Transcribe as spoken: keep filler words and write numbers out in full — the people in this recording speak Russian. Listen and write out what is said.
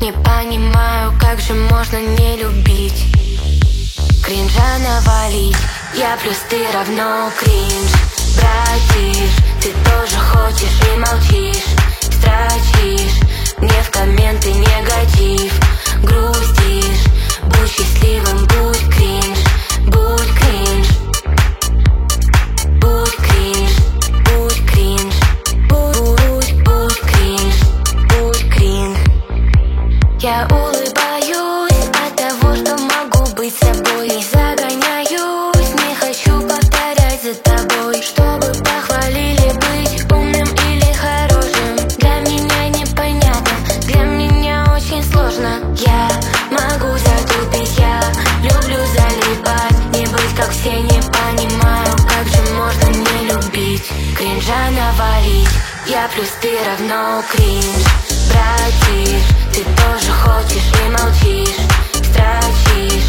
не понимаю, как же можно не любить. Кринжа навалить, я плюс ты равно кринж. Братишь, ты тоже хочешь и молчишь. Строчишь мне в комменты негатив. Грустишь, будь счастливым, будь кринж. Будь кринж. Будь кринж. Будь кринж. Будь, будь кринж. Будь кринж. Я улыбаюсь от того, что могу быть собой. И загоняюсь, не хочу повторять за тобой. Чтобы похвалили, быть умным или хорошим, для меня непонятно, для меня очень сложно. Я могу затупить, я люблю залипать. Не быть как все, не понимаю, как же можно не любить. Кринжа навалить, я плюс ты равно кринж. Братишь, ты тоже хочешь и молчишь. Строчишь